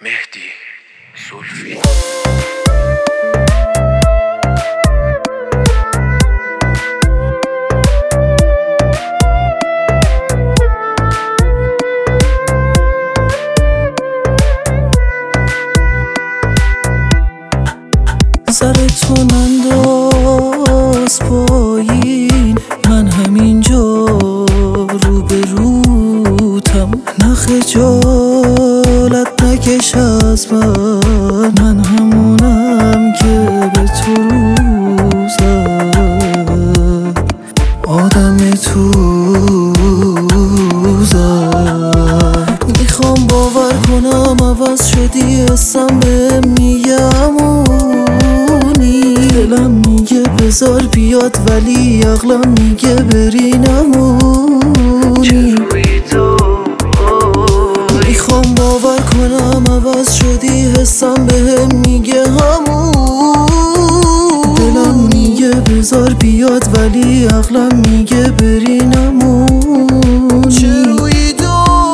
مهدی زلفی. سرتو ننداز پایین، من همینجا رو به روتم. نه خجالت نکش از من همونم که به تو روزم آدم توزم. میخوام باور کنم عوض شدی، حسم بهم میگه دلم میگه بذار بیاد ولی عقلم میگه بری نمونی. میخوام باور کنم عوض شدی، حسم بهم میگه همون. دلم میگه بذار بیاد ولی عقلم میگه بری نمونی. چه روی داری؟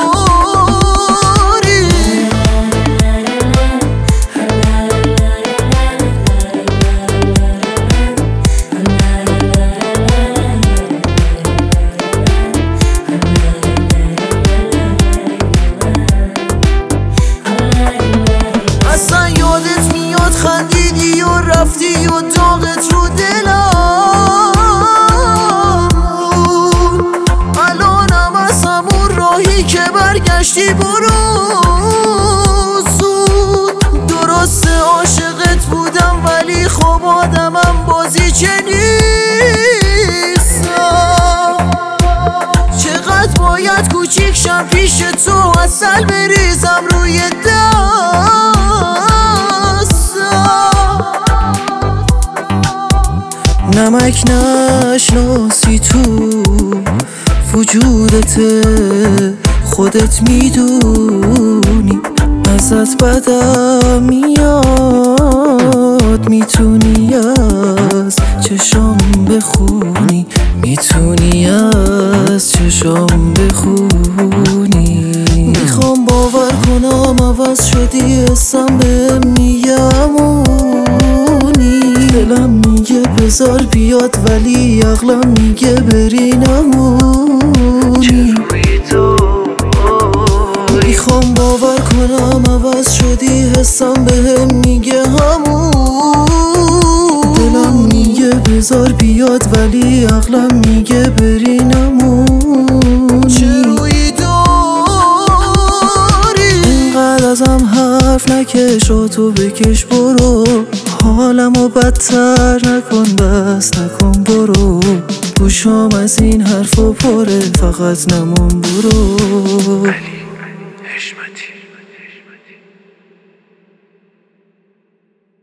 اصلا یادت میاد خندیدی و رفتی و داغت رو دلم بود. الانم از همون راهی که برگشتی برو زود. درسته عاشقت بودم ولی خب آدمم بازی چه نیستم. چقدر باید کوچیک شم پیش تو، عسل بریزم روی دستم. نمک نشناسی تو وجودت، خودت میدونی ازت بدم میاد. میتونی از چشام بخونی، میتونی از چشام بخونی. میخوام باور کنم عوض شدی، حسم بهم میگه همونی. دلم میگه بذار بیاد ولی عقلم میگه بری نمونی. میخوام باور کنم عوض شدی، حسم بهم میگه همون. دلم میگه بذار بیاد ولی عقلم میگه بری نمونی. چه روی داری؟ اینقدر ازم حرف نکش، تو بکش برو. حالمو بدتر نکن، بس نکن برو. گوشام از این حرفا پره، فقط نمون برو. علی حشمتی.